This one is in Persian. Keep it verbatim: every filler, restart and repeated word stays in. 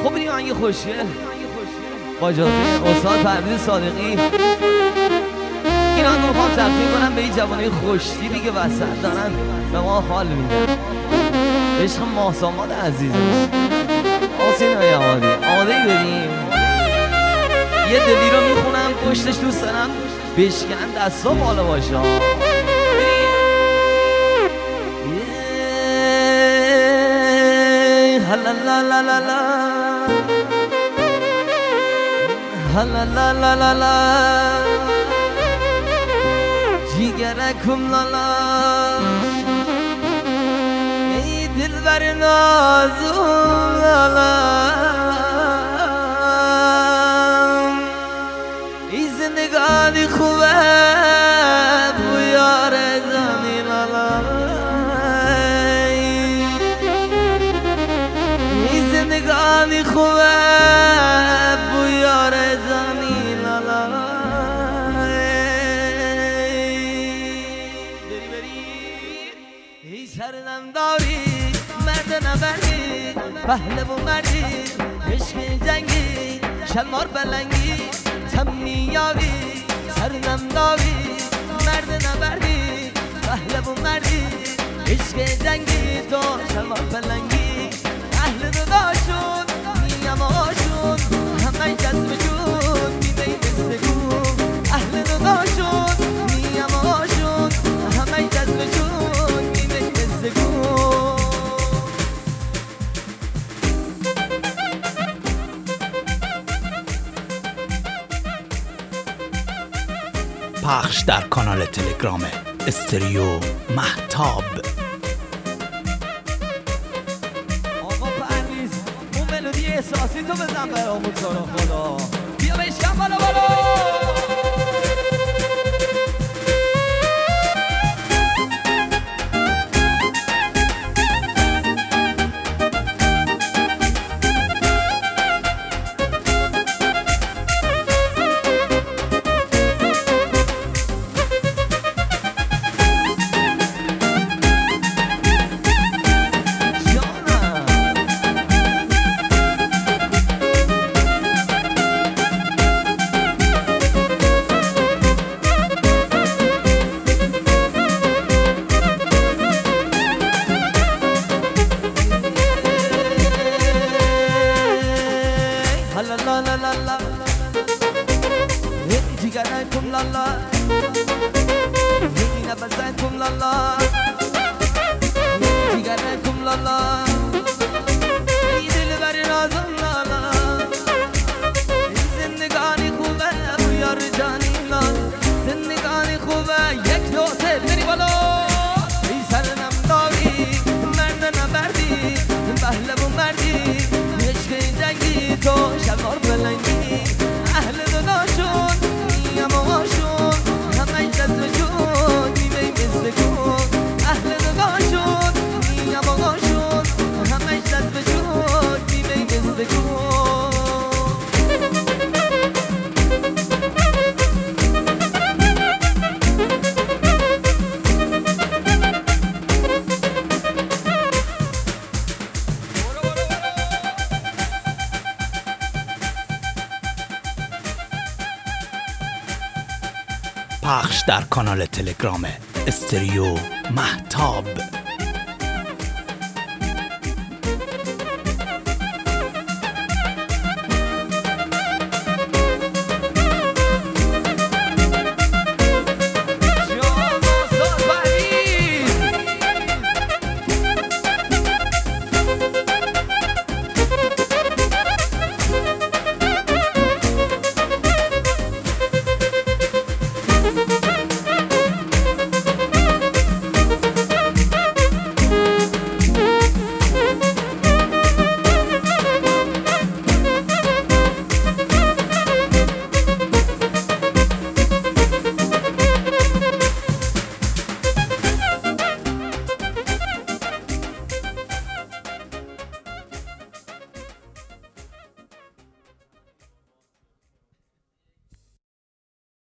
خب این آهنگ خوشگل با اجازه استاد پرویز صادقی این آهنگ رو خواهم تقدیم کنم به این جوانه خوشتیبی که وسط دارن به ما حال میدن. عشق ماساماد عزیزم آسین های آماده آماده ای بریم. یه دلی رو میخونم پشتش دوست دارم بشکن دستا بالا باشه. هلا لا لا لا لا هلا لا لا لا لا جیگرکم لا لا ای دلبر نازم لا لا ای زندگانی خوبه بو یار زنی لا لا ای زندگانی خوبه بو یار زنی لا لا سرنم داری مرد نبردی پهلو مردی عشق جنگی شلوار بلنگی تمیابی سرنم داری مرد نبردی پهلو مردی عشق جنگی تو شلوار بلنگی اهل داداشون میم آشون همه جذب جون میبین استگو اهل داداشون میم آشون همه جذب جون پخش در کانال تلگرام استریو مهتاب. آقا پرویز اون ملودی احساسی تو بزن برامون تو رو خدا بیا بشکن بالا بالا. La la la la la hey jigaraikum la la hey nabazaikum la la jigaraikum la la hey dilbar nazam la la zindagani khobe bu yar jani la zindagani khobe yek do se beri balo hey sarnam dori mard nabardi pahlavu mardi عشق جنگی تو شلوار بلنگی اهل داداشون میم آشون همه جذب جون میبین مثل کن اهل داداشون میم آشون همه جذب جون میبین مثل کن. پخش در کانال تلگرام استریو مهتاب.